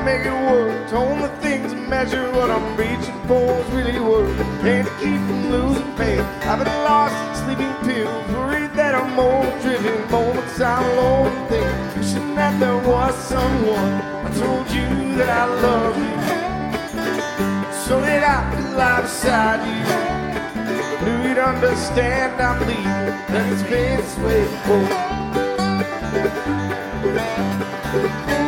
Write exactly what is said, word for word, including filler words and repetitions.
make it work. Told the things that measure what I'm reaching for is really worth. Can't keep from losing faith. I've been lost in sleeping pills, worried that I'm more driven. Moments I'm alone and think, wishing that there was someone. I told you that I love you, so that I could lie beside you. Knew you'd understand I'm leaving, and it's been this way before.